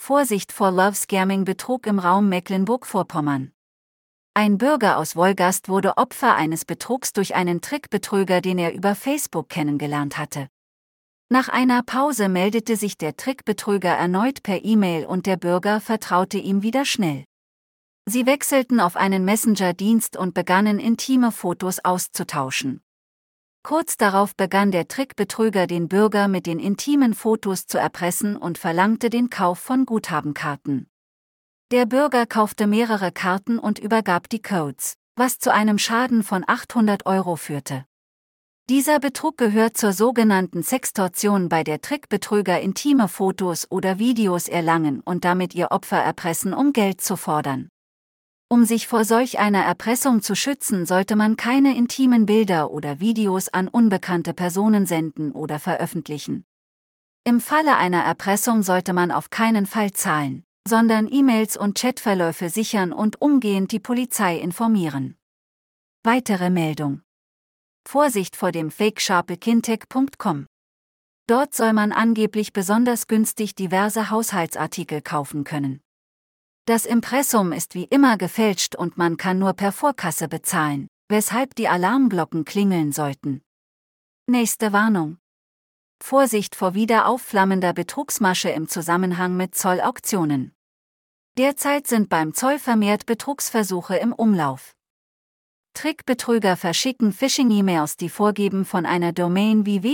Vorsicht vor Love-Scamming-Betrug im Raum Mecklenburg-Vorpommern. Ein Bürger aus Wolgast wurde Opfer eines Betrugs durch einen Trickbetrüger, den er über Facebook kennengelernt hatte. Nach einer Pause meldete sich der Trickbetrüger erneut per E-Mail und der Bürger vertraute ihm wieder schnell. Sie wechselten auf einen Messenger-Dienst und begannen intime Fotos auszutauschen. Kurz darauf begann der Trickbetrüger den Bürger mit den intimen Fotos zu erpressen und verlangte den Kauf von Guthabenkarten. Der Bürger kaufte mehrere Karten und übergab die Codes, was zu einem Schaden von 800 € führte. Dieser Betrug gehört zur sogenannten Sextortion, bei der Trickbetrüger intime Fotos oder Videos erlangen und damit ihr Opfer erpressen, um Geld zu fordern. Um sich vor solch einer Erpressung zu schützen, sollte man keine intimen Bilder oder Videos an unbekannte Personen senden oder veröffentlichen. Im Falle einer Erpressung sollte man auf keinen Fall zahlen, sondern E-Mails und Chatverläufe sichern und umgehend die Polizei informieren. Weitere Meldung: Vorsicht vor dem Fake-Sharpe-Kintech.com. Dort soll man angeblich besonders günstig diverse Haushaltsartikel kaufen können. Das Impressum ist wie immer gefälscht und man kann nur per Vorkasse bezahlen, weshalb die Alarmglocken klingeln sollten. Nächste Warnung: Vorsicht vor wieder aufflammender Betrugsmasche im Zusammenhang mit Zollauktionen. Derzeit sind beim Zoll vermehrt Betrugsversuche im Umlauf. Trickbetrüger verschicken Phishing-E-Mails, die vorgeben, von einer Domain wie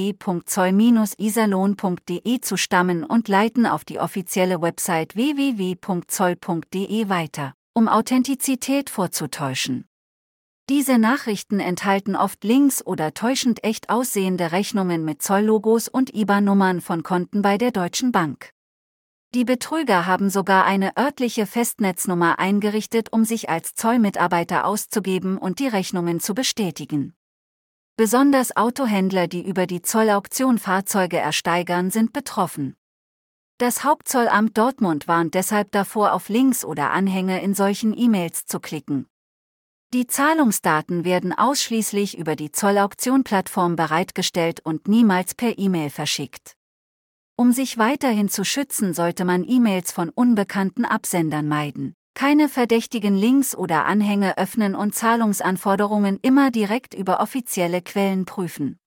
www.zoll-iserlohn.de zu stammen und leiten auf die offizielle Website www.zoll.de weiter, um Authentizität vorzutäuschen. Diese Nachrichten enthalten oft Links oder täuschend echt aussehende Rechnungen mit Zolllogos und IBAN-Nummern von Konten bei der Deutschen Bank. Die Betrüger haben sogar eine örtliche Festnetznummer eingerichtet, um sich als Zollmitarbeiter auszugeben und die Rechnungen zu bestätigen. Besonders Autohändler, die über die Zollauktion Fahrzeuge ersteigern, sind betroffen. Das Hauptzollamt Dortmund warnt deshalb davor, auf Links oder Anhänge in solchen E-Mails zu klicken. Die Zahlungsdaten werden ausschließlich über die Zollauktion-Plattform bereitgestellt und niemals per E-Mail verschickt. Um sich weiterhin zu schützen, sollte man E-Mails von unbekannten Absendern meiden, keine verdächtigen Links oder Anhänge öffnen und Zahlungsanforderungen immer direkt über offizielle Quellen prüfen.